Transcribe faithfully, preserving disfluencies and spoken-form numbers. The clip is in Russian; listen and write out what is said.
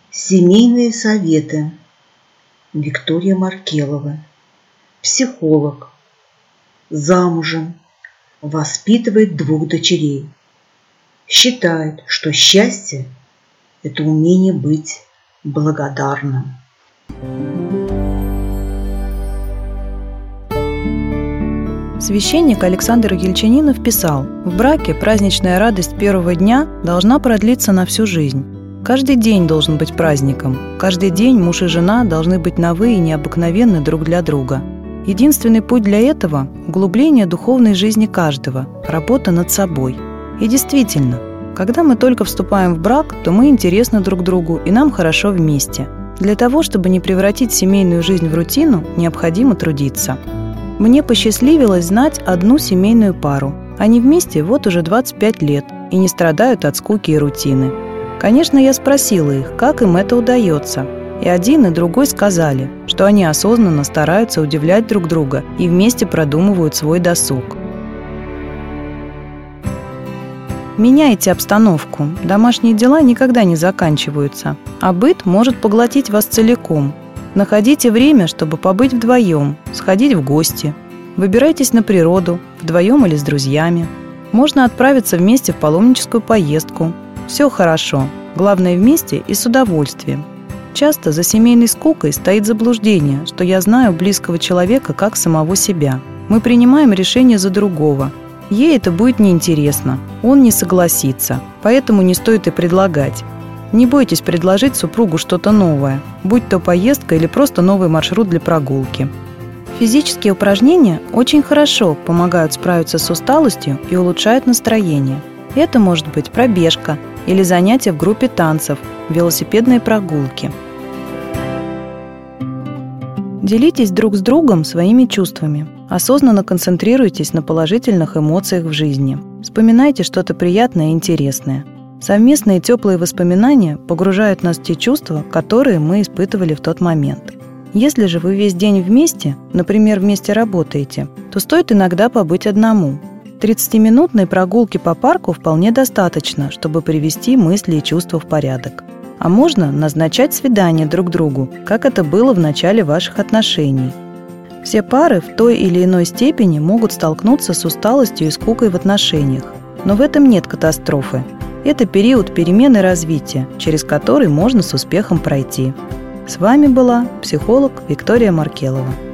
Семейные советы. Виктория Маркелова. Психолог. Замужем. Воспитывает двух дочерей. Считает, что счастье – это умение быть благодарным. Священник Александр Ельчининов писал: «В браке праздничная радость первого дня должна продлиться на всю жизнь. Каждый день должен быть праздником. Каждый день муж и жена должны быть новы и необыкновенны друг для друга. Единственный путь для этого – углубление духовной жизни каждого, работа над собой». И действительно, когда мы только вступаем в брак, то мы интересны друг другу и нам хорошо вместе. Для того, чтобы не превратить семейную жизнь в рутину, необходимо трудиться. Мне посчастливилось знать одну семейную пару. Они вместе вот уже двадцать пять лет и не страдают от скуки и рутины. Конечно, я спросила их, как им это удается. И один, и другой сказали, что они осознанно стараются удивлять друг друга и вместе продумывают свой досуг. Меняйте обстановку. Домашние дела никогда не заканчиваются, а быт может поглотить вас целиком. Находите время, чтобы побыть вдвоем, сходить в гости. Выбирайтесь на природу, вдвоем или с друзьями. Можно отправиться вместе в паломническую поездку. Все хорошо, главное вместе и с удовольствием. Часто за семейной скукой стоит заблуждение, что я знаю близкого человека как самого себя. Мы принимаем решение за другого. Ей это будет неинтересно, он не согласится, поэтому не стоит и предлагать. Не бойтесь предложить супругу что-то новое, будь то поездка или просто новый маршрут для прогулки. Физические упражнения очень хорошо помогают справиться с усталостью и улучшают настроение. Это может быть пробежка или занятия в группе танцев, велосипедные прогулки. Делитесь друг с другом своими чувствами. Осознанно концентрируйтесь на положительных эмоциях в жизни. Вспоминайте что-то приятное и интересное. Совместные теплые воспоминания погружают нас в те чувства, которые мы испытывали в тот момент. Если же вы весь день вместе, например, вместе работаете, то стоит иногда побыть одному. тридцатиминутной прогулки по парку вполне достаточно, чтобы привести мысли и чувства в порядок. А можно назначать свидание друг другу, как это было в начале ваших отношений. Все пары в той или иной степени могут столкнуться с усталостью и скукой в отношениях, но в этом нет катастрофы. Это период перемен и развития, через который можно с успехом пройти. С вами была психолог Виктория Маркелова.